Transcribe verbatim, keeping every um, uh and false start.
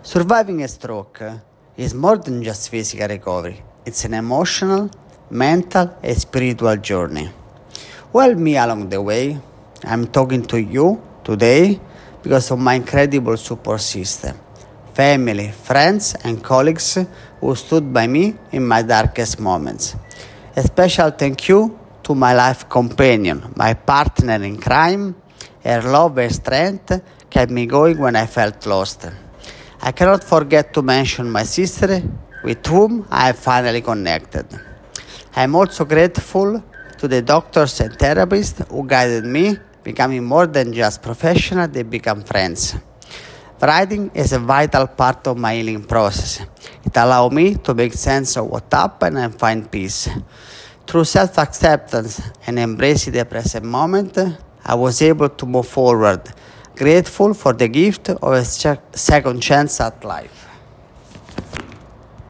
Surviving a stroke is more than just physical recovery. It's an emotional, mental, and spiritual journey. Help me along the way. I'm talking to you today because of my incredible support system, family, friends, and colleagues who stood by me in my darkest moments. A special thank you to my life companion, my partner in crime. Her love and strength kept me going when I felt lost. I cannot forget to mention my sister, with whom I have finally connected. I am also grateful to the doctors and therapists who guided me, becoming more than just professionals, they become friends. Writing is a vital part of my healing process. It allowed me to make sense of what happened and find peace. Through self-acceptance and embracing the present moment, I was able to move forward, grateful for the gift of a second chance at life.